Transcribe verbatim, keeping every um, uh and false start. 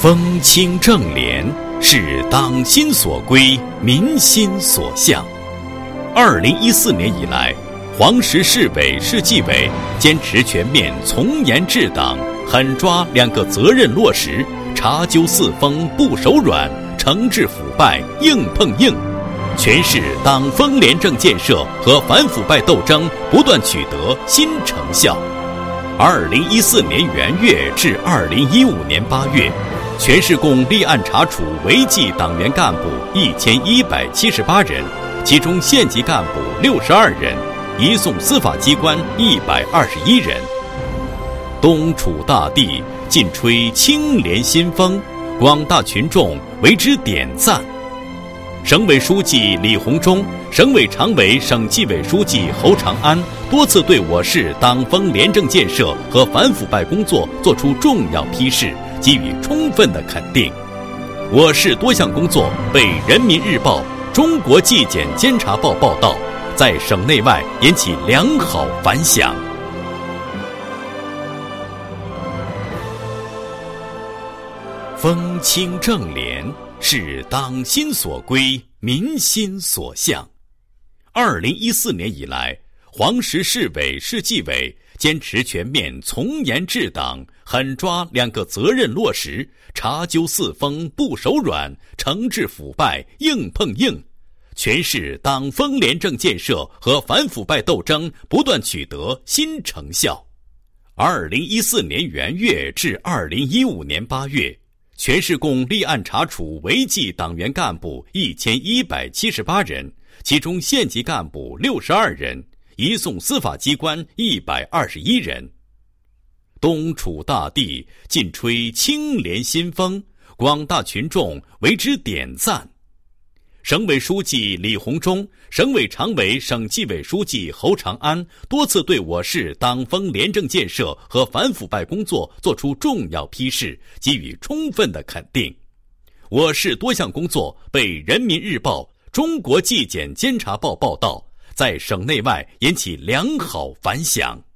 风清正廉，是党心所归，民心所向。二零一四年以来，黄石市委、市纪委坚持全面从严治党，狠抓两个责任落实，查究四风不手软，惩治腐败硬碰硬。全市党风廉政建设和反腐败斗争不断取得新成效。二零一四年元月至二零一五年八月，全市共立案查处违纪党员干部一千一百七十八人，其中县级干部六十二人，移送司法机关一百二十一人。东楚大地尽吹清廉新风，广大群众为之点赞。省委书记李鸿忠、省委常委、省纪委书记侯长安多次对我市党风廉政建设和反腐败工作作出重要批示，给予充分的肯定。我市多项工作被《人民日报》、《中国纪检监察报》报道，在省内外引起良好反响。风清正廉，是党心所归，民心所向。二零一四年以来，黄石市委、市纪委坚持全面从严治党，狠抓两个责任落实，查究四风不手软，惩治腐败硬碰硬。全市党风廉政建设和反腐败斗争不断取得新成效。二零一四年元月至二零一五年八月，全市共立案查处违纪党员干部一千一百七十八人，其中县级干部六十二人，移送司法机关一百二十一人。东楚大地尽吹清廉新风，广大群众为之点赞。省委书记李鸿忠、省委常委、省纪委书记侯长安多次对我市党风廉政建设和反腐败工作作出重要批示，给予充分的肯定。我市多项工作被《人民日报》、《中国纪检监察报》报道，在省内外引起良好反响。